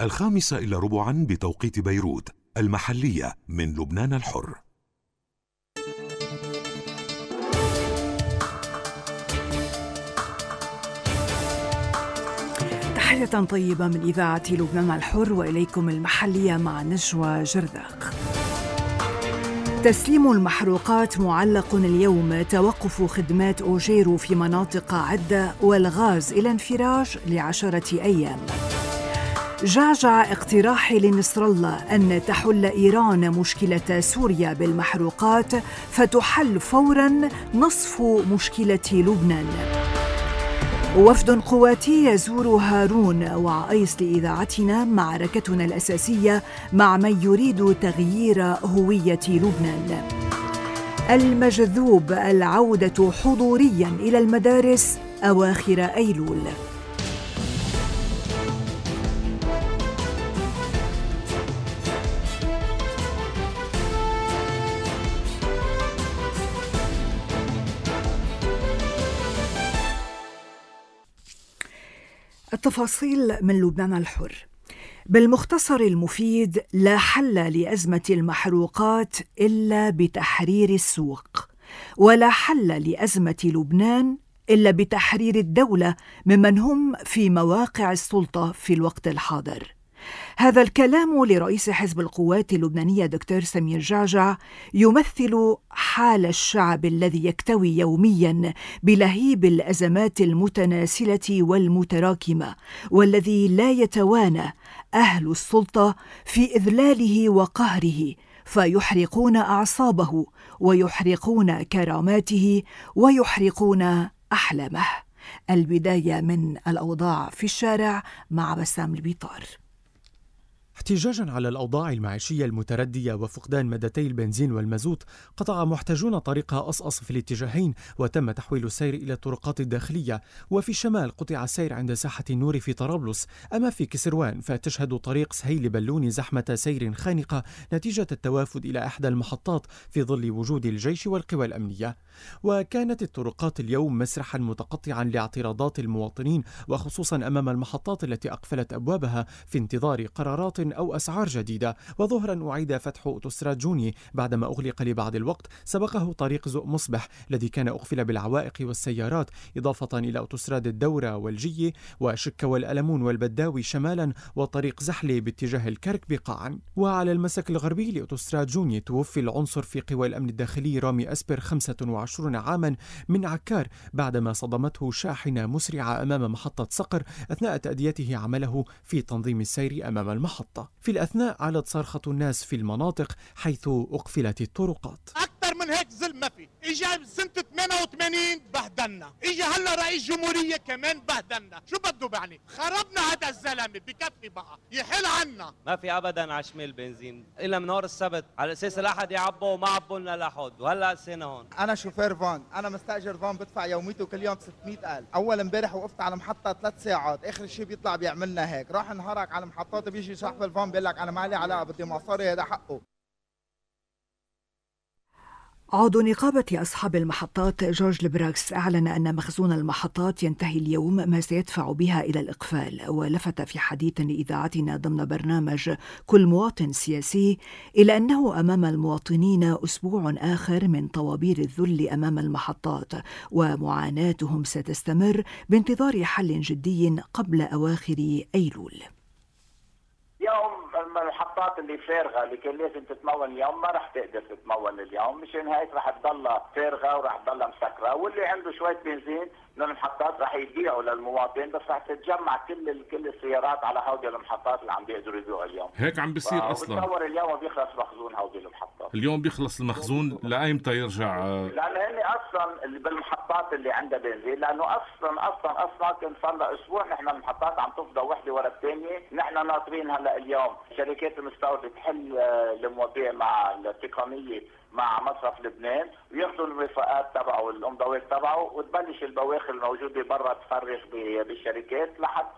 5:15 بتوقيت بيروت المحلية من لبنان الحر. تحية طيبة من إذاعة لبنان الحر وإليكم المحلية مع نجوى جرداق. تسليم المحروقات معلق اليوم، توقف خدمات أوجيرو في مناطق عدة والغاز إلى انفراج ل10 أيام. جعجع اقتراح لنصر الله أن تحل إيران مشكلة سوريا بالمحروقات فتحل فوراً نصف مشكلة لبنان. وفد قواتي يزور هارون وعايس لإذاعتنا معركتنا الأساسية مع من يريد تغيير هوية لبنان. المجذوب العودة حضورياً إلى المدارس أواخر أيلول. التفاصيل من لبنان الحر. بالمختصر المفيد، لا حل لأزمة المحروقات إلا بتحرير السوق، ولا حل لأزمة لبنان إلا بتحرير الدولة ممن هم في مواقع السلطة في الوقت الحاضر. هذا الكلام لرئيس حزب القوات اللبنانية دكتور سمير جعجع يمثل حال الشعب الذي يكتوي يومياً بلهيب الأزمات المتناسلة والمتراكمة، والذي لا يتوانى أهل السلطة في إذلاله وقهره، فيحرقون أعصابه ويحرقون كراماته ويحرقون أحلامه. البداية من الأوضاع في الشارع مع بسام البيطار. احتجاجاً على الأوضاع المعيشية المتردية وفقدان مادتي البنزين والمازوت، قطع محتجون طريق أصأص في الاتجاهين وتم تحويل السير إلى الطرقات الداخلية. وفي الشمال قطع السير عند ساحة النور في طرابلس. أما في كسروان فتشهد طريق سهيل بلوني زحمة سير خانقة نتيجة التوافد إلى إحدى المحطات في ظل وجود الجيش والقوى الأمنية. وكانت الطرقات اليوم مسرحاً متقطعاً لاعتراضات المواطنين، وخصوصاً أمام المحطات التي أقفلت أبوابها في انتظار قرارات أو أسعار جديدة. وظهرا أعيد فتح أوتوستراد جوني بعدما أغلق لبعض الوقت، سبقه طريق زؤ مصبح الذي كان أقفل بالعوائق والسيارات، إضافة إلى أوتوستراد الدورة والجية وشكة والألمون والبداوي شمالا، وطريق زحلي باتجاه الكرك بقاعا. وعلى المسك الغربي لأوتوستراد جوني توفي العنصر في قوى الأمن الداخلي رامي أسبر 25 عاما من عكار بعدما صدمته شاحنة مسرعة أمام محطة صقر أثناء تأديته عمله في تنظيم السير أمام المحطة. في الأثناء علت صرخة الناس في المناطق حيث أقفلت الطرقات. أكثر من هيك ظلم ما في. إجا سنة 88 بهدلنا، إجا هلا رئيس جمهورية كمان بهدلنا. شو بده بعني؟ خربنا هذا الزلمة، بكفي بقى يحل عنا. ما في أبدا على شمال بنزين إلا من نهار السبت، على أساس الأحد يعبوا وما عبوا لنا لحد، وهلا السنة هون. أنا شوفير فان، أنا مستأجر فان بدفع يوميته كل يوم 600,000. أول امبارح وقفت على محطة 3 ساعات، آخر شيء بيطلع بيعملنا هيك، راح نهارك على محطات بيجي صاحب الفان بيقول لك أنا ما لي علاقة بدي مصاري، هذا حقه. عضو نقابة أصحاب المحطات جورج البراكس أعلن أن مخزون المحطات ينتهي اليوم، ما سيدفع بها إلى الإقفال. ولفت في حديث لإذاعتنا ضمن برنامج كل مواطن سياسي إلى أنه أمام المواطنين أسبوع آخر من طوابير الذل أمام المحطات، ومعاناتهم ستستمر بانتظار حل جدي قبل أواخر أيلول. اليوم المحطات اللي فارغه اللي كان لازم تتمول اليوم ما رح تقدر تتمول اليوم، مشان هيك رح تضلها فارغه ورح تضلها مسكره، واللي عنده شويه بنزين من المحطات رح يبيعوا للمواطن، بس رح تتجمع كل السيارات على هودي المحطات اللي عم بيقدروا يبيعوا اليوم. هيك عم بيصير اصلا. بتصور اليوم بيخلص مخزون هودي المحطات. اليوم بيخلص المخزون لايمتى يرجع؟ لانه هن اصلا اللي بالمحطات اللي عندها بنزين، لانه اصلا كان صار لها اسبوع نحن المحطات عم تفضى وحده ورا الثانيه، نحن ناطرين هلا اليوم شركات المستورده تحل المواضيع مع التقنيه مع مصرف لبنان وياخذوا الوفاءات تبعه والامضاوات تبعه، وتبلش البواخر الموجوده برا تفرغ بالشركات لحتى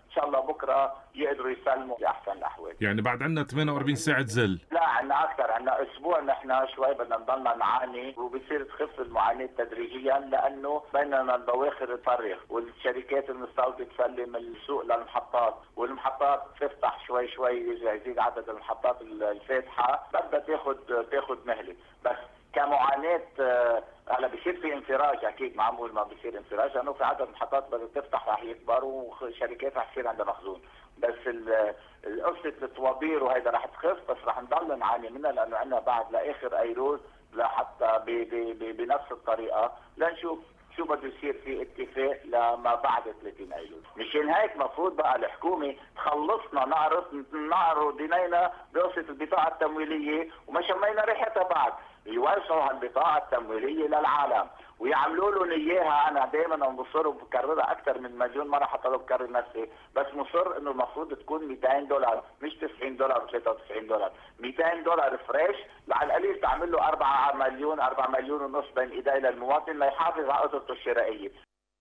ان شاء الله بكره يقدروا يسلموا باحسن الاحوال. يعني بعد عندنا 48 ساعه زل؟ لا عندنا اكثر، عندنا اسبوع نحن شوي بدنا نضلنا نعاني، وبصير تخف المعاناه تدريجيا لانه بيننا البواخر تفرغ والشركات المستورده تسلم السوق للمحطات، والمحطات تفتح شوي شوي يرجع يزيد عدد المحطات الفاتحه، بدها تاخذ مهله. بس كمعاناه هلا بصير في انفراج، اكيد معمول ما بصير انفراج لانه في عدد محطات بدها تفتح رح يكبر وشركات رح يصير عندها مخزون، بس قصه الطوابير وهيدا رح تخف، بس رح نضل نعاني منها لانه عندنا بعد لاخر ايلول لحتى بنفس الطريقه لنشوف شو بده يصير في اتفاق لما بعد 30 ايلول. مشان هيك مفروض بقى الحكومه تخلصنا نعرض دينينا بقصه البطاقه التمويليه وما شمينا ريحتها بعد، يوزعوا هالبطاقه التمويليه للعالم ويعملوا لهم اياها. انا دائما بصر وبكررها اكثر من مليون مره حتى لو بكرر نفسي، بس مصر انه المفروض تكون $200 مش $90 $93. $200 فريش على القليل تعمل له 4 مليون ونص بين ايدي للمواطن ليحافظ على قدرته الشرائيه.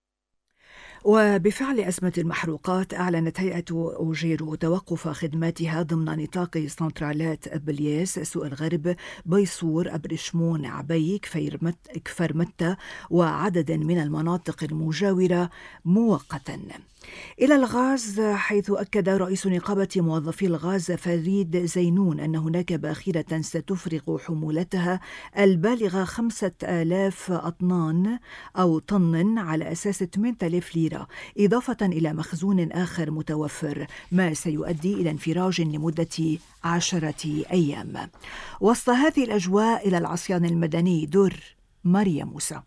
وبفعل أزمة المحروقات أعلنت هيئة أوجيرو توقف خدماتها ضمن نطاق سنترالات بلياس، سوق الغرب، بيصور، أبرشمون، عبي، كفر متى وعدد من المناطق المجاورة مؤقتا. إلى الغاز، حيث أكد رئيس نقابة موظفي الغاز فريد زينون أن هناك باخرة ستفرغ حمولتها البالغة 5000 أطنان أو طن على أساس 8000 ليرة، إضافة إلى مخزون آخر متوفر، ما سيؤدي إلى انفراج لمدة 10 أيام. وسط هذه الأجواء إلى العصيان المدني در ماريا موسى.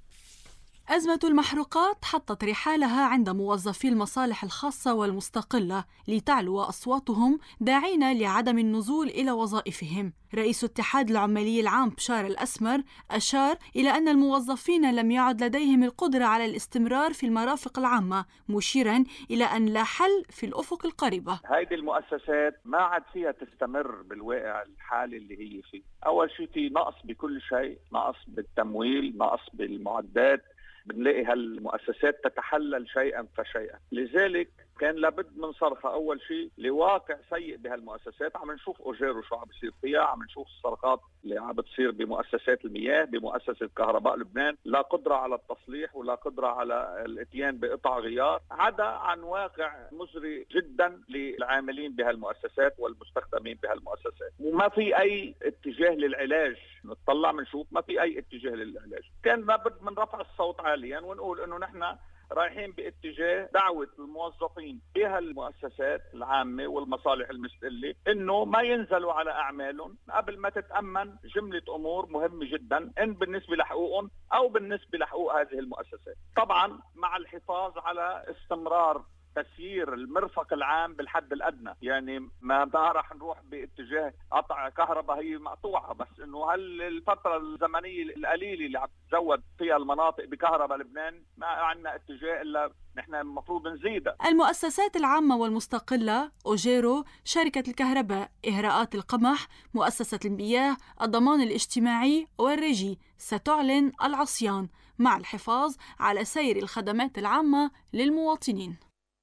أزمة المحروقات حطت رحالها عند موظفي المصالح الخاصة والمستقلة لتعلو أصواتهم داعين لعدم النزول إلى وظائفهم. رئيس اتحاد العمالي العام بشار الأسمر أشار إلى أن الموظفين لم يعد لديهم القدرة على الاستمرار في المرافق العامة، مشيرا إلى أن لا حل في الأفق القريبة. هذه المؤسسات ما عاد فيها تستمر بالواقع الحالي اللي هي فيه. أول شيء في نقص بكل شيء، نقص بالتمويل، نقص بالمعدات، بنلاقي هالمؤسسات تتحلل شيئا فشيئا. لذلك كان لابد من صرفها أول شيء لواقع سيء بهالمؤسسات. عم نشوف أوجيرو شو عم بيصير فيها، عم نشوف السرقات اللي عم بتصير بمؤسسات المياه، بمؤسسة كهرباء لبنان، لا قدرة على التصليح ولا قدرة على الاتيان بقطع غيار، عدا عن واقع مزري جدا للعاملين بهالمؤسسات والمستخدمين بهالمؤسسات. وما في أي اتجاه للعلاج، نطلع بنشوف ما في أي اتجاه للعلاج. كان لابد من رفع الصوت عاليا ونقول إنه نحن رايحين باتجاه دعوة الموظفين بهالمؤسسات العامة والمصالح المستقلة إنه ما ينزلوا على أعمالهم قبل ما تتأمن جملة أمور مهمة جدا، إن بالنسبة لحقوقهم أو بالنسبة لحقوق هذه المؤسسات. طبعا مع الحفاظ على استمرار تسيير المرفق العام بالحد الأدنى، يعني ما راح نروح باتجاه قطع كهرباء هي مقطوعة، بس إنه هالفترة الزمنية القليلة اللي عم تتزود فيها المناطق بكهرباء لبنان ما عندنا اتجاه إلا نحن المفروض نزيدها. المؤسسات العامة والمستقلة، أوجيرو، شركة الكهرباء، إهراءات القمح، مؤسسة المياه، الضمان الاجتماعي والريجي ستعلن العصيان مع الحفاظ على سير الخدمات العامة للمواطنين.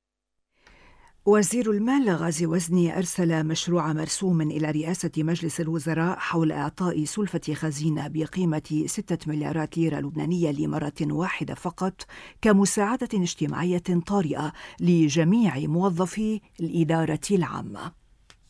وزير المال غازي وزني أرسل مشروع مرسوم إلى رئاسة مجلس الوزراء حول إعطاء سلفة خزينة بقيمة 6 مليارات ليرة لبنانية لمرة واحدة فقط كمساعدة اجتماعية طارئة لجميع موظفي الإدارة العامة.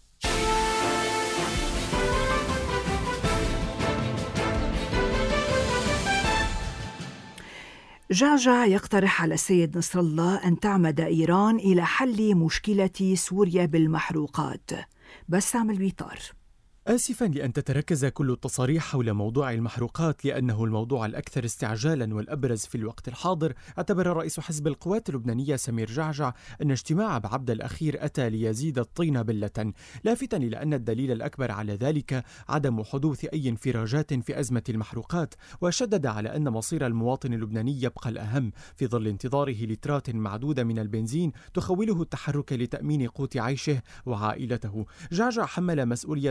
جعجع يقترح على السيد نصر الله أن تعمد إيران إلى حل مشكلة سوريا بالمحروقات. بسام البيطار. آسفاً لأن تتركز كل التصاريح حول موضوع المحروقات لأنه الموضوع الأكثر استعجالاً والأبرز في الوقت الحاضر. اعتبر رئيس حزب القوات اللبنانية سمير جعجع أن اجتماع بعبدة الأخير أتى ليزيد الطين بلة، لافتاً إلى أن الدليل الأكبر على ذلك عدم حدوث أي انفراجات في أزمة المحروقات، وشدد على أن مصير المواطن اللبناني يبقى الأهم في ظل انتظاره لترات معدودة من البنزين تخوله التحرك لتأمين قوت عيشه وعائلته. جعجع حمل مسؤولية استمرار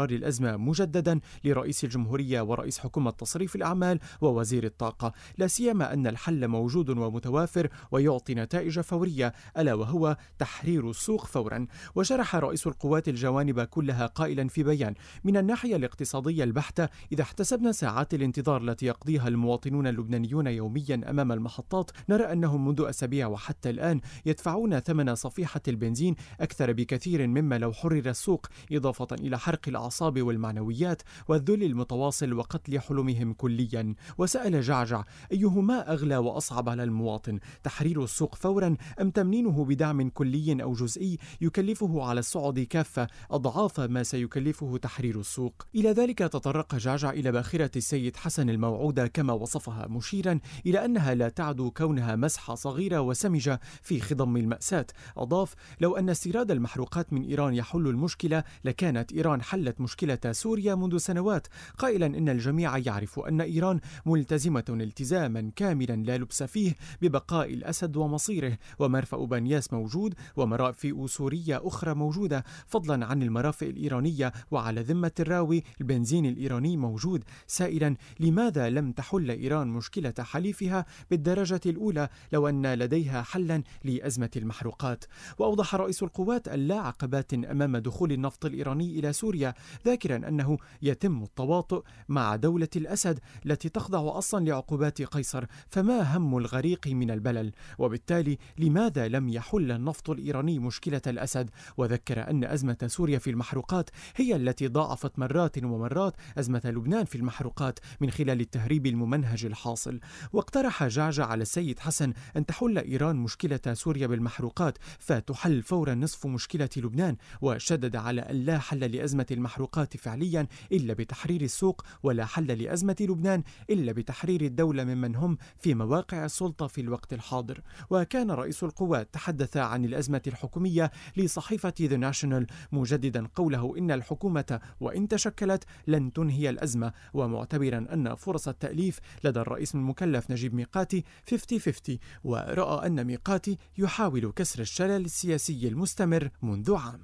استمرار الأزمة مجددا لرئيس الجمهورية ورئيس حكومة تصريف الأعمال ووزير الطاقة، لا سيما أن الحل موجود ومتوافر ويعطي نتائج فورية، ألا وهو تحرير السوق فورا. وشرح رئيس القوات الجوانب كلها قائلا في بيان: من الناحية الاقتصادية البحتة، إذا احتسبنا ساعات الانتظار التي يقضيها المواطنون اللبنانيون يوميا أمام المحطات، نرى أنهم منذ أسابيع وحتى الآن يدفعون ثمن صفيحة البنزين أكثر بكثير مما لو حرر السوق، إضافة إلى حرق الأعصاب والمعنويات والذل المتواصل وقتل حلمهم كليا. وسأل جعجع: أيهما أغلى وأصعب على المواطن، تحرير السوق فورا أم تمنينه بدعم كلي أو جزئي يكلفه على الصعد كافة أضعاف ما سيكلفه تحرير السوق؟ إلى ذلك تطرق جعجع إلى باخرة السيد حسن الموعودة كما وصفها، مشيرا إلى أنها لا تعدو كونها مسحة صغيرة وسمجة في خضم المأساة. أضاف: لو أن استيراد المحروقات من إيران يحل المشكلة لكانت إيران حلت مشكلة سوريا منذ سنوات، قائلا إن الجميع يعرف أن إيران ملتزمة التزاما كاملا لا لبس فيه ببقاء الأسد ومصيره، ومرفأ بنياس موجود ومرافئ سورية أخرى موجودة، فضلا عن المرافئ الإيرانية، وعلى ذمة الراوي البنزين الإيراني موجود، سائلا لماذا لم تحل إيران مشكلة حليفها بالدرجة الأولى لو أن لديها حلا لأزمة المحروقات. وأوضح رئيس القوات أن لا عقبات أمام دخول النفط الإيراني إلى سوريا، ذاكرا أنه يتم التواطؤ مع دولة الأسد التي تخضع أصلا لعقوبات قيصر، فما هم الغريق من البلل، وبالتالي لماذا لم يحل النفط الإيراني مشكلة الأسد؟ وذكر أن أزمة سوريا في المحروقات هي التي ضاعفت مرات ومرات أزمة لبنان في المحروقات من خلال التهريب الممنهج الحاصل. واقترح جعجع على السيد حسن أن تحل إيران مشكلة سوريا بالمحروقات فتحل فورا نصف مشكلة لبنان، وشدد على أن لا حل لأزمة المحروقات فعليا إلا بتحرير السوق، ولا حل لأزمة لبنان إلا بتحرير الدولة ممن هم في مواقع السلطة في الوقت الحاضر. وكان رئيس القوات تحدث عن الأزمة الحكومية لصحيفة The National، مجددا قوله إن الحكومة وإن تشكلت لن تنهي الأزمة، ومعتبرا أن فرص التأليف لدى الرئيس المكلف نجيب ميقاتي 50-50، ورأى أن ميقاتي يحاول كسر الشلل السياسي المستمر منذ عام.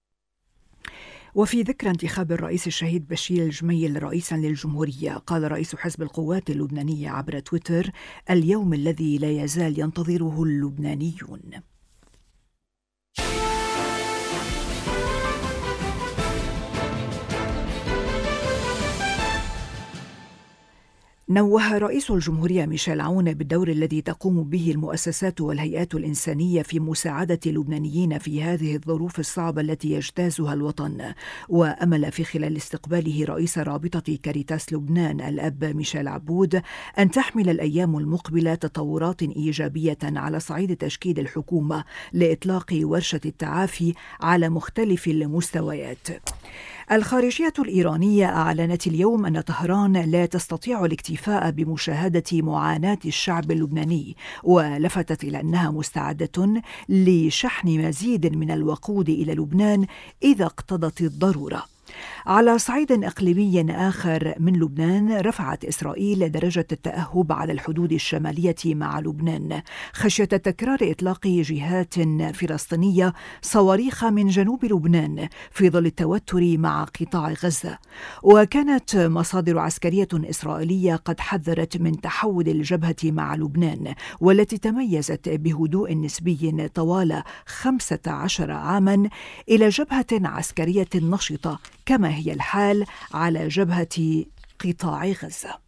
وفي ذكرى انتخاب الرئيس الشهيد بشير الجميل رئيسا للجمهورية، قال رئيس حزب القوات اللبنانية عبر تويتر: اليوم الذي لا يزال ينتظره اللبنانيون. نوه رئيس الجمهورية ميشيل عون بالدور الذي تقوم به المؤسسات والهيئات الإنسانية في مساعدة اللبنانيين في هذه الظروف الصعبة التي يجتازها الوطن، وأمل في خلال استقباله رئيس رابطة كاريتاس لبنان الأب ميشيل عبود أن تحمل الأيام المقبلة تطورات إيجابية على صعيد تشكيل الحكومة لإطلاق ورشة التعافي على مختلف المستويات. الخارجية الإيرانية أعلنت اليوم أن طهران لا تستطيع الاكتفاء بمشاهدة معاناة الشعب اللبناني، ولفتت إلى أنها مستعدة لشحن مزيد من الوقود إلى لبنان إذا اقتضت الضرورة. على صعيد إقليمي آخر من لبنان، رفعت إسرائيل درجة التأهب على الحدود الشمالية مع لبنان خشية تكرار إطلاق جهات فلسطينية صواريخ من جنوب لبنان في ظل التوتر مع قطاع غزة. وكانت مصادر عسكرية إسرائيلية قد حذرت من تحول الجبهة مع لبنان، والتي تميزت بهدوء نسبي طوال 15 عاما، إلى جبهة عسكرية نشطة كما هي الحال على جبهة قطاع غزة.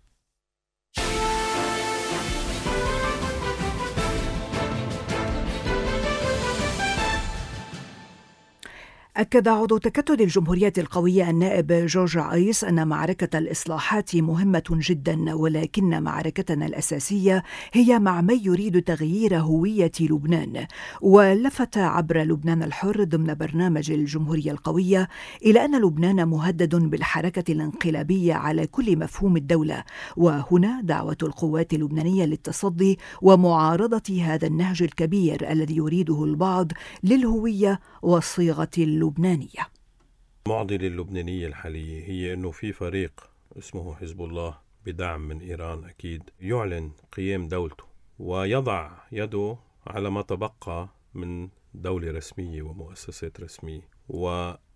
أكد عضو تكتل الجمهورية القوية النائب جورج عيس أن معركة الإصلاحات مهمة جدا، ولكن معركتنا الأساسية هي مع من يريد تغيير هوية لبنان. ولفت عبر لبنان الحر ضمن برنامج الجمهورية القوية إلى أن لبنان مهدد بالحركة الانقلابية على كل مفهوم الدولة، وهنا دعوة القوات اللبنانية للتصدي ومعارضة هذا النهج الكبير الذي يريده البعض للهوية والصيغة اللبنانية. معضلة اللبنانية الحالية هي أنه في فريق اسمه حزب الله بدعم من إيران أكيد يعلن قيام دولته ويضع يده على ما تبقى من دولة رسمية ومؤسسات رسمية،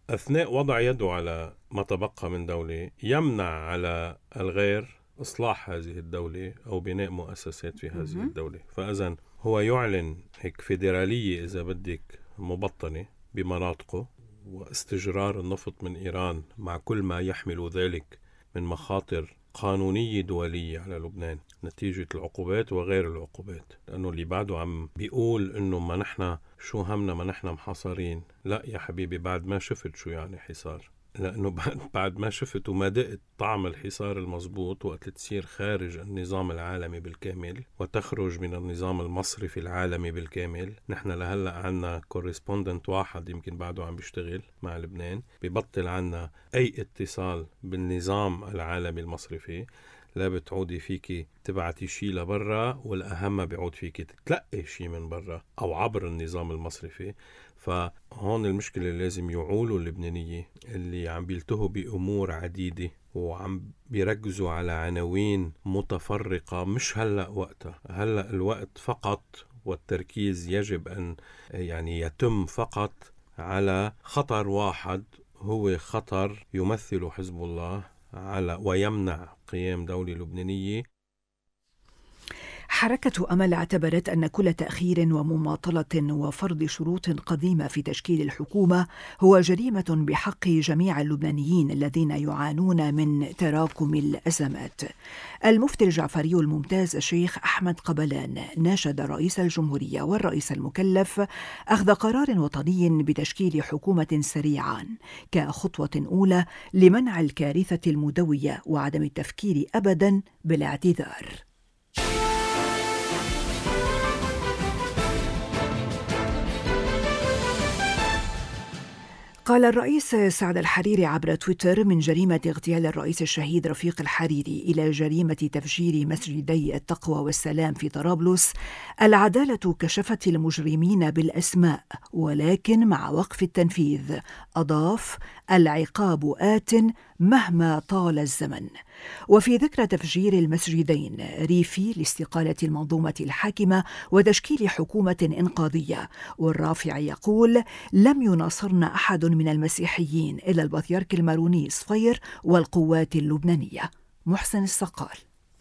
أثناء وضع يده على ما تبقى من دولة يمنع على الغير إصلاح هذه الدولة أو بناء مؤسسات في هذه الدولة. فإذن هو يعلن هيك فيدرالية إذا بدك مبطنة بمناطقه، واستجرار النفط من إيران مع كل ما يحمل ذلك من مخاطر قانونية دولية على لبنان نتيجة العقوبات وغير العقوبات. لأنه اللي بعده عم بيقول إنه ما نحن شو همنا، ما نحن محاصرين. لا يا حبيبي، بعد ما شفت شو يعني حصار، لأنه بعد ما شفت وما دقت طعم الحصار المضبوط وقت تصير خارج النظام العالمي بالكامل وتخرج من النظام المصرفي العالمي بالكامل. نحن لهلأ عنا كوريسبوندنت واحد يمكن بعده عم بيشتغل مع لبنان، بيبطل عنا أي اتصال بالنظام العالمي المصرفي. لا بتعودي فيكي تبعتي شي لبرا، والأهم بيعود فيكي تتلقي شي من برا أو عبر النظام المصرفي. فهون المشكلة اللي لازم يعولوا اللبنانية اللي عم بيلتهوا بأمور عديدة وعم بيركزوا على عناوين متفرقة. مش هلأ وقتها، هلأ الوقت فقط والتركيز يجب أن يعني يتم فقط على خطر واحد، هو خطر يمثل حزب الله على ويمنع قيام دولة لبنانية. حركة أمل اعتبرت أن كل تأخير ومماطلة وفرض شروط قديمة في تشكيل الحكومة هو جريمة بحق جميع اللبنانيين الذين يعانون من تراكم الأزمات. المفتي الجعفري الممتاز الشيخ أحمد قبلان ناشد رئيس الجمهورية والرئيس المكلف أخذ قرار وطني بتشكيل حكومة سريعا كخطوة أولى لمنع الكارثة المدوية وعدم التفكير أبدا بالاعتذار. قال الرئيس سعد الحريري عبر تويتر: من جريمة اغتيال الرئيس الشهيد رفيق الحريري إلى جريمة تفجير مسجدي التقوى والسلام في طرابلس، العدالة كشفت المجرمين بالأسماء ولكن مع وقف التنفيذ. أضاف: العقاب آت مهما طال الزمن. وفي ذكرى تفجير المسجدين ريفي لاستقالة المنظومة الحاكمة وتشكيل حكومة إنقاذية. والرافع يقول: لم يناصرنا أحد من المسيحيين إلا البطريرك الماروني صفير والقوات اللبنانية. محسن الصقال.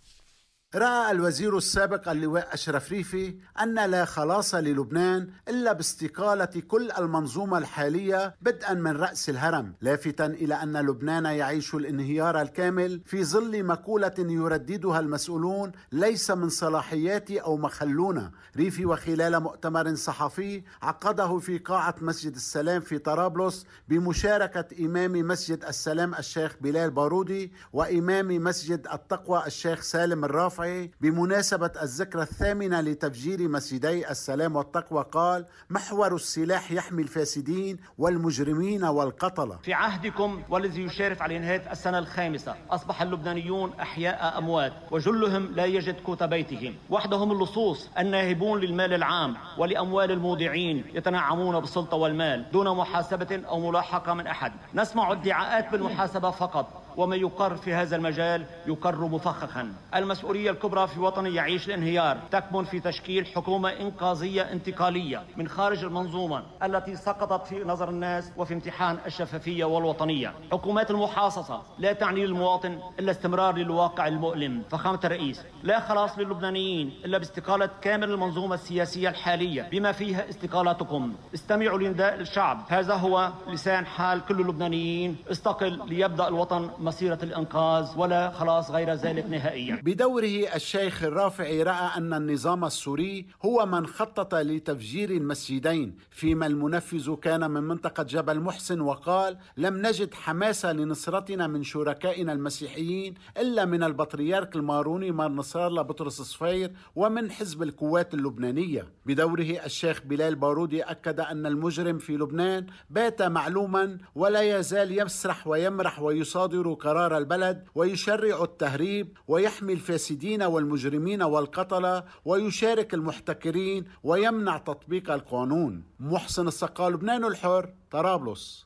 رأى الوزير السابق اللواء أشرف ريفي أن لا خلاص للبنان إلا باستقالة كل المنظومة الحالية بدءا من رأس الهرم، لافتاً إلى أن لبنان يعيش الانهيار الكامل في ظل مقولة يرددها المسؤولون: ليس من صلاحياتي أو مخلونا. ريفي وخلال مؤتمر صحفي عقده في قاعة مسجد السلام في طرابلس بمشاركة إمام مسجد السلام الشيخ بلال بارودي وإمام مسجد التقوى الشيخ سالم الرافع بمناسبة الذكرى الثامنة لتفجير مسجدي السلام والتقوى، قال: محور السلاح يحمي الفاسدين والمجرمين والقتلة. في عهدكم والذي يشارف على نهاية السنة الخامسة أصبح اللبنانيون أحياء أموات وجلهم لا يجد قوت بيتهم. وحدهم اللصوص الناهبون للمال العام ولأموال المودعين يتنعمون بالسلطة والمال دون محاسبة أو ملاحقة من أحد. نسمع ادعاءات بالمحاسبة فقط، وما يقر في هذا المجال يقر مفخخا. المسؤولية الكبرى في وطن يعيش الانهيار تكمن في تشكيل حكومة إنقاذية انتقالية من خارج المنظومة التي سقطت في نظر الناس وفي امتحان الشفافية والوطنية. حكومات المحاصصة لا تعني للمواطن إلا استمرار للواقع المؤلم. فخامة الرئيس، لا خلاص للبنانيين إلا باستقالة كامل المنظومة السياسية الحالية بما فيها استقالتكم. استمعوا لنداء الشعب، هذا هو لسان حال كل اللبنانيين. استقل ليبدأ الوطن مسيرة الإنقاذ، ولا خلاص غير ذلك نهائيا. بدوره الشيخ الرافعي رأى أن النظام السوري هو من خطط لتفجير المسجدين، فيما المنفذ كان من منطقة جبل محسن، وقال: لم نجد حماسة لنصرتنا من شركائنا المسيحيين إلا من البطريرك الماروني مار نصر الله بطرس صفير ومن حزب القوات اللبنانية. بدوره الشيخ بلال بارودي أكد أن المجرم في لبنان بات معلوما ولا يزال يسرح ويمرح ويصادر قرار البلد ويشرع التهريب ويحمي الفاسدين والمجرمين والقتلة ويشارك المحتكرين ويمنع تطبيق القانون. محسن الصقال، لبنان الحر، طرابلس.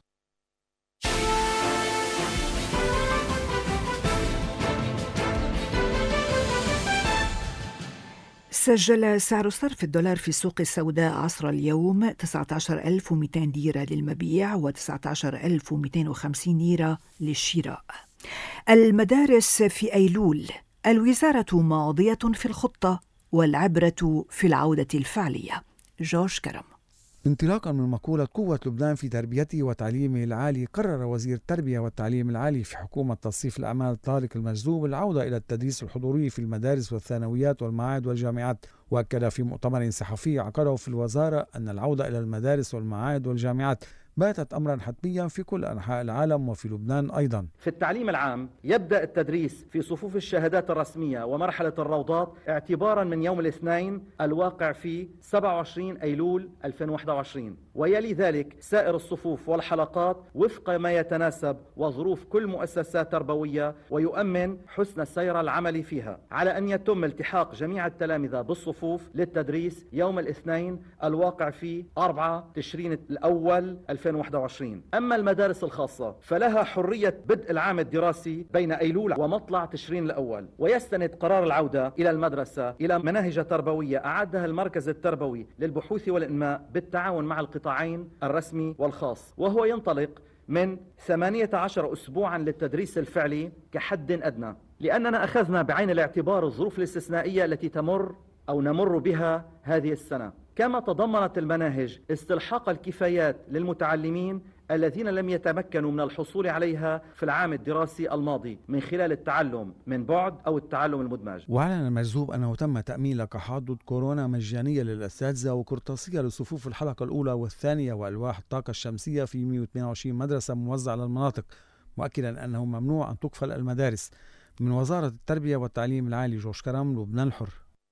سجل سعر الصرف الدولار في السوق السوداء عصر اليوم 19,200 ليرة للمبيع و19,250 ليرة للشراء. المدارس في أيلول، الوزارة ماضية في الخطة والعبرة في العودة الفعلية. جورج كرم. انطلاقا من مقولة قوة لبنان في تربيته وتعليمه العالي، قرر وزير التربية والتعليم العالي في حكومة تصنيف الأعمال طارق المجذوب العودة إلى التدريس الحضوري في المدارس والثانويات والمعاهد والجامعات. وأكد في مؤتمر صحفي عقده في الوزارة أن العودة إلى المدارس والمعاهد والجامعات باتت أمرا حتميا في كل أنحاء العالم وفي لبنان أيضا. في التعليم العام يبدأ التدريس في صفوف الشهادات الرسمية ومرحلة الروضات اعتبارا من يوم الاثنين الواقع في 27 أيلول 2021، ويلي ذلك سائر الصفوف والحلقات وفق ما يتناسب وظروف كل مؤسسات تربوية ويؤمن حسن السير العملي فيها، على أن يتم التحاق جميع التلامذة بالصفوف للتدريس يوم الاثنين الواقع في 4 تشرين الأول 2021. أما المدارس الخاصة فلها حرية بدء العام الدراسي بين أيلول ومطلع تشرين الأول، ويستند قرار العودة إلى المدرسة إلى مناهج تربوية أعدها المركز التربوي للبحوث والإنماء بالتعاون مع القطاعين الرسمي والخاص، وهو ينطلق من 18 أسبوعا للتدريس الفعلي كحد أدنى، لأننا أخذنا بعين الاعتبار الظروف الاستثنائية التي نمر بها هذه السنة. كما تضمنت المناهج استلحاق الكفايات للمتعلمين الذين لم يتمكنوا من الحصول عليها في العام الدراسي الماضي من خلال التعلم من بعد أو التعلم المدمج. وأعلن المجذوب أنه تم تأمين لقاحات ضد كورونا مجانية للأساتذة وقرطاسية لصفوف الحلقة الأولى والثانية وألواح الطاقة الشمسية في 122 مدرسة موزعة على المناطق، مؤكدا أنه ممنوع أن تقفل المدارس. من وزارة التربية والتعليم العالي، جورج كرم، لبنان الحر.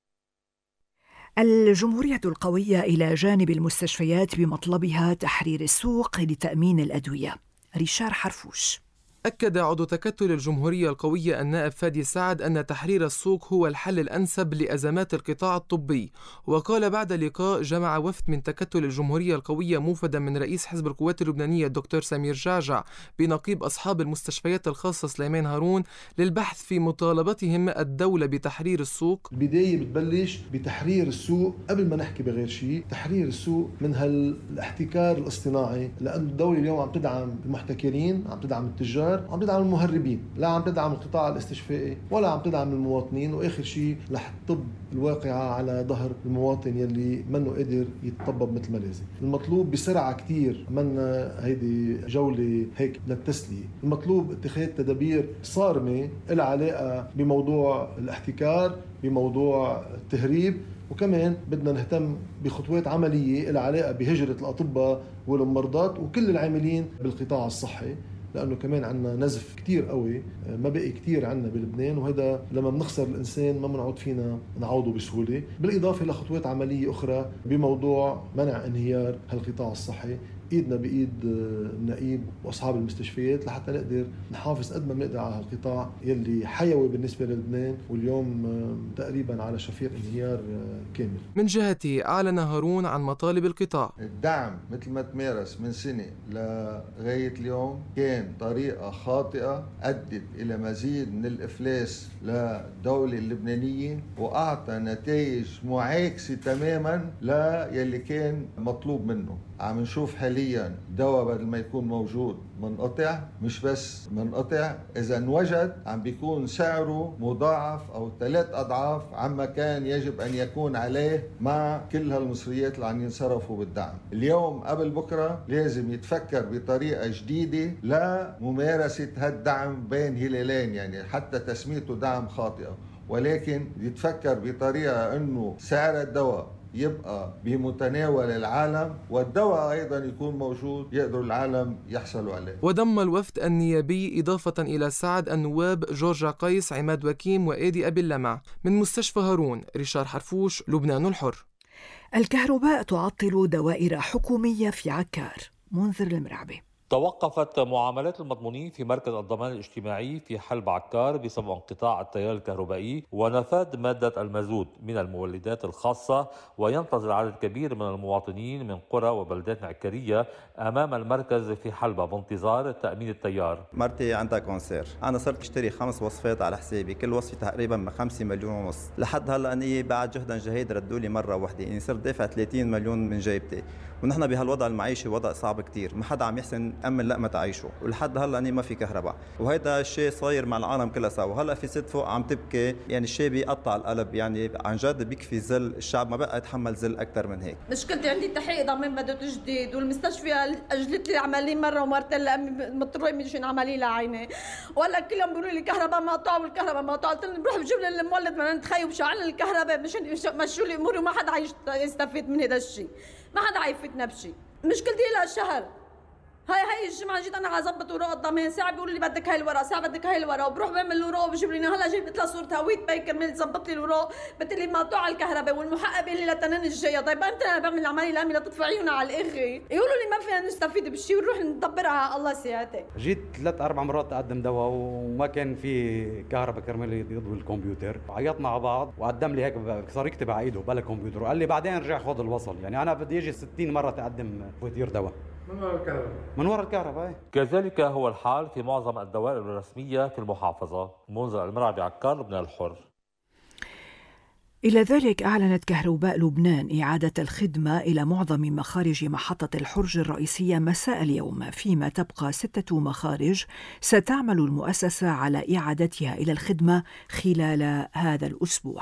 الجمهورية القوية إلى جانب المستشفيات بمطلبها تحرير السوق لتأمين الأدوية. ريشار حرفوش. أكد عضو تكتل الجمهورية القوية النائب فادي سعد أن تحرير السوق هو الحل الأنسب لأزمات القطاع الطبي. وقال بعد لقاء جمع وفد من تكتل الجمهورية القوية موفدا من رئيس حزب القوات اللبنانية الدكتور سمير جعجع بنقيب أصحاب المستشفيات الخاصة سليمان هارون للبحث في مطالبتهم الدولة بتحرير السوق. البداية بتبلش بتحرير السوق قبل ما نحكي بغير شيء، تحرير السوق من هالاحتكار الاصطناعي، لأن الدولة اليوم عم تدعم المحتكرين، عم تدعم التجار، عم تدعم المهربين، لا عم تدعم القطاع الاستشفائي ولا عم تدعم المواطنين، واخر شيء رح تطب الواقعة على ظهر المواطن يلي منه قادر يتطبب مثل ما لازم. المطلوب بسرعة كتير، عملنا هيدي جولة هيك للتسلية، المطلوب اتخاذ تدابير صارمة لها علاقة بموضوع الاحتكار، بموضوع التهريب، وكمان بدنا نهتم بخطوات عملية لها علاقة بهجرة الأطباء والمرضى وكل العاملين بالقطاع الصحي، لأنه كمان عنا نزف كتير قوي ما بقي كتير عنا بلبنان، وهذا لما بنخسر الإنسان ما بنعود فينا نعوضه بسهولة، بالإضافة لخطوات عملية أخرى بموضوع منع انهيار هالقطاع الصحي. ايدنا بايد النقيب واصحاب المستشفيات لحتى نقدر نحافظ قد ما بنقدر على هالقطاع يلي حيوي بالنسبه للبنان، واليوم تقريبا على شفير انهيار كامل. من جهته اعلن هارون عن مطالب القطاع. الدعم مثل ما تمارس من سنه لغايه اليوم كان طريقه خاطئه ادت الى مزيد من الافلاس للدوله اللبنانيه، واعطى نتائج معاكسه تماما ليلي كان مطلوب منه. عم نشوف حاليا دواء بدل ما يكون موجود منقطع، مش بس منقطع، اذا انوجد عم بيكون سعره مضاعف او 3 أضعاف عما كان يجب ان يكون عليه مع كل هالمصريات اللي عم ينصرفوا بالدعم. اليوم قبل بكره لازم يتفكر بطريقه جديده لممارسه هالدعم بين هلالين، يعني حتى تسميته دعم خاطئه، ولكن يتفكر بطريقه انه سعر الدواء يبقى بمتناول العالم والدواء أيضا يكون موجود يقدر العالم يحصلوا عليه. وضم الوفد النيابي إضافة إلى سعد النواب جورج قيس، عماد وكيم، وإيدي أبي اللمع. من مستشفى هارون، ريشار حرفوش، لبنان الحر. الكهرباء تعطل دوائر حكومية في عكار. منذر المرعبي. توقفت معاملات المضمونين في مركز الضمان الاجتماعي في حلب عكار بسبب انقطاع التيار الكهربائي ونفاذ مادة المازوت من المولدات الخاصة، وينتظر عدد كبير من المواطنين من قرى وبلدات معكرية أمام المركز في حلبة بانتظار تأمين التيار. مرتي عندها كونسير، أنا صرت أشتري 5 وصفات على حسابي، كل وصفة تقريبا 5 مليون ونص، لحد هلا أني بعد جهدا جهيد ردوا لي مرة واحدة، يعني صرت دافع 30 مليون من جيبتي، ونحن بهالوضع المعيشي وضع صعب كتير، ما حدا عم يحسن أمن لقمة عيشه، ولحد هلا أني ما في كهرباء، وهيدا الشيء صاير مع العالم كلها سوا، هلا في ست فوق عم تبكي، يعني الشيء بيقطع القلب، يعني عن جد بيكفي ذل، الشعب ما بقى يتحمل ذل أكثر من هيك. مشكلتي عندي تحقيق ضمان بده تجديد، والمستشفى أجلت لي عمليه مرة ومرتين لأمي مضطرة مشان عمليه لعيني، ولا كلهم بيقولوا لي الكهرباء مقطوعة والكهرباء مقطوعة، قلت لهم بروح بجيب لي المولد بدنا نتخيب شعلنا الكهرباء مشان مشوا لي أموري، وما حدا يستفيد من هذا الشيء، ما حدا حيفيدنا بشيء. مشكلتي لها شهر، هاي الجمعة جيت أنا عزبط ورقة ضمان، ساعة بيقولوا لي بدك هاي الورقة، ساعة بدك هاي الورقة، وبروح بعمل الورقة وبجيب لي، هلا جبت لها صورة هوية بي كرمال تظبط لي الورقة، بتقول لي مقطوعة الكهرباء، والمحقق بيقول لي لتنين الجاية، طيب امتى أنا بعمل العملية لأمي لتطفعينا على الآخر؟ يقولوا لي ما فينا نستفيد بالشيء ونروح ندبرها على الله سيادتك. جيت 3-4 مرات أقدم دواء وما كان في كهرباء كرمال يضوي الكمبيوتر، عيطنا على بعض وقدم لي هيك صار يكتب على ايده بلا كمبيوتر، وقال لي بعدين رجع خذ الوصل، يعني أنا بدي أجي 60 مرة تقدم فواتير دواء من وراء الكهرباء. من وراء الكهرباء. كذلك هو الحال في معظم الدوائر الرسمية في المحافظة. منذر المرعي عكار، لبنان الحر. إلى ذلك أعلنت كهرباء لبنان إعادة الخدمة إلى معظم مخارج محطة الحرج الرئيسية مساء اليوم، فيما تبقى 6 مخارج ستعمل المؤسسة على إعادتها إلى الخدمة خلال هذا الأسبوع.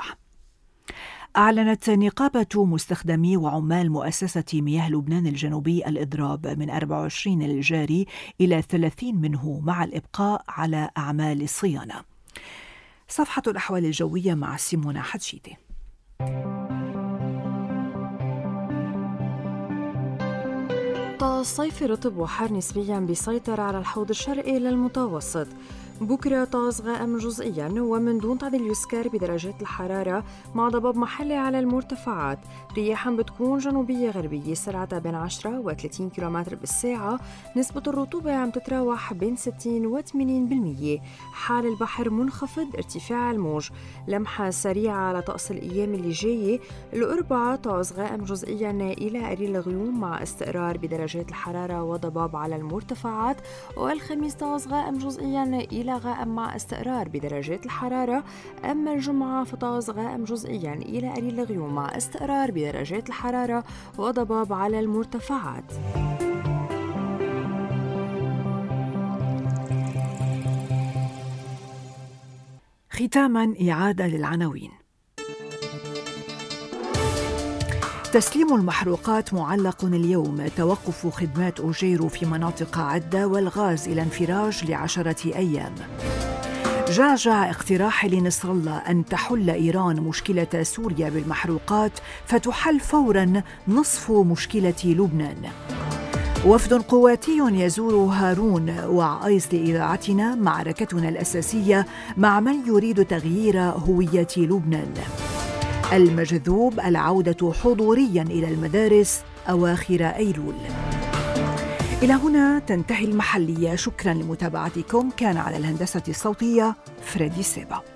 أعلنت نقابة مستخدمي وعمال مؤسسة مياه لبنان الجنوبي الإضراب من 24 الجاري إلى 30 منه، مع الإبقاء على أعمال الصيانة. صفحة الأحوال الجوية مع سيمونا حتشيتي. طقس صيفي رطب وحار نسبيا بيسيطر على الحوض الشرقي للمتوسط. بكرة طقس غائم جزئيا ومن دون تعديل يسكر بدرجات الحرارة مع ضباب محلي على المرتفعات. رياحا بتكون جنوبية غربية سرعتها بين 10 و 30 كيلومتر بالساعة. نسبة الرطوبة عم تتراوح بين 60 و 80%. حال البحر منخفض، ارتفاع الموج. لمحة سريعة على طقس الأيام اللي جاية. الأربعاء طقس غائم جزئيا إلى قليل الغيوم مع استقرار بدرجات الحرارة وضباب على المرتفعات. والخميس طقس غائم جزئيا إلى غائم مع استقرار بدرجات الحرارة. أما الجمعة فطقس غائم جزئيا إلى قليل الغيوم مع استقرار بدرجات الحرارة وضباب على المرتفعات. ختاما إعادة للعناوين. تسليم المحروقات معلق اليوم. توقف خدمات أجيرو في مناطق عدة والغاز إلى انفراج ل10 أيام. جعجع اقتراح لنصر الله أن تحل إيران مشكلة سوريا بالمحروقات فتحل فوراً نصف مشكلة لبنان. وفد قواتي يزور هارون وعايز لإذاعتنا معركتنا الأساسية مع من يريد تغيير هوية لبنان. المجذوب العودة حضورياً إلى المدارس أواخر أيلول. إلى هنا تنتهي المحلية. شكراً لمتابعتكم. كان على الهندسة الصوتية فريدي سيبا.